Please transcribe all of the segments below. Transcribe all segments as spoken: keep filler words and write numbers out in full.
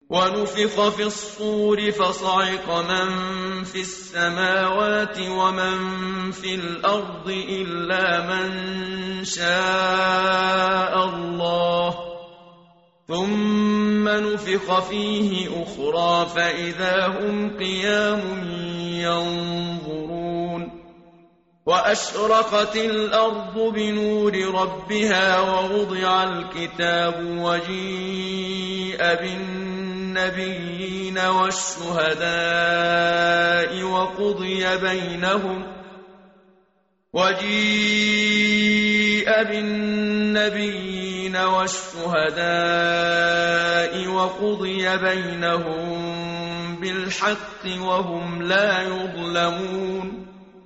ونفخ في الصور فصعق من في السماوات ومن في الأرض إلا من شاء الله ثم نفخ فيه أخرى فإذا هم قيام ينظرون وأشرقت الأرض بنور ربها ووضع الكتاب وجيء بالنبيين والشهداء وقضي بينهم وجيء بالنبيين والشهداء وقضي بينهم بالحق وهم لا يظلمون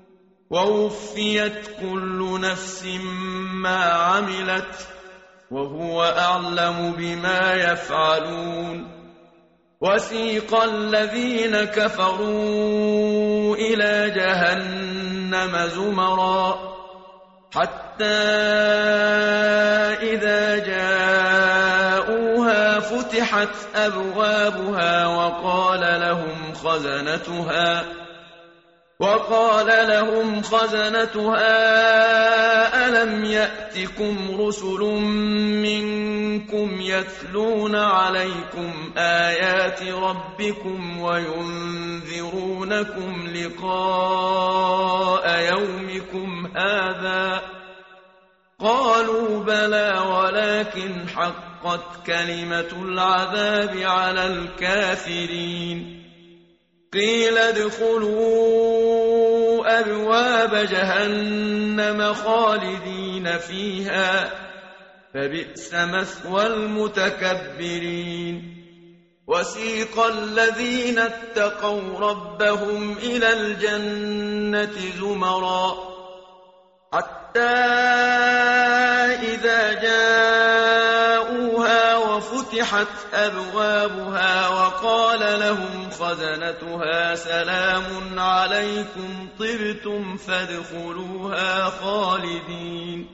ووفيت كل نفس ما عملت وهو أعلم بما يفعلون وسيق الذين كفروا إلى جهنم زمرا حتى إذا جاءوها فتحت أبوابها وقال لهم خزنتها وقال لهم خزنتها ألم يأتكم رسل منكم يتلون عليكم آيات ربكم وينذرونكم لقاء يومكم هذا قالوا بلى ولكن حقت كلمة العذاب على الكافرين قيل ادخلوا أبواب جهنم خالدين فيها فبئس مثوى المتكبرين وسيق الذين اتقوا ربهم إلى الجنة زمرا حتى إذا جاءوها وفتحت أبوابها وقال لهم خزنتها سلام عليكم طبتم فادخلوها خالدين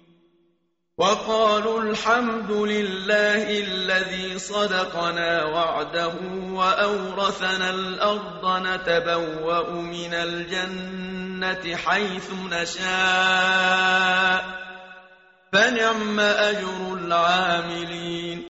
وقالوا الحمد لله الذي صدقنا وعده وأورثنا الأرض نتبوأ من الجنة حيث نشاء فنعم أجر العاملين